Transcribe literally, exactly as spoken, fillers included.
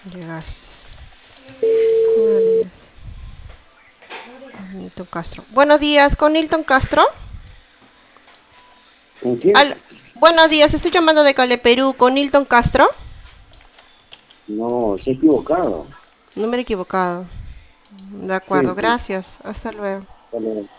Llegaste. Buenos días. Nilton Castro. Buenos días, con Nilton Castro. ¿Con quién? Al- Buenos días, estoy llamando de Cale, Perú, con Nilton Castro. No, se ha equivocado. Número equivocado. De Sí, acuerdo, sí. gracias. Hasta luego. Hasta luego.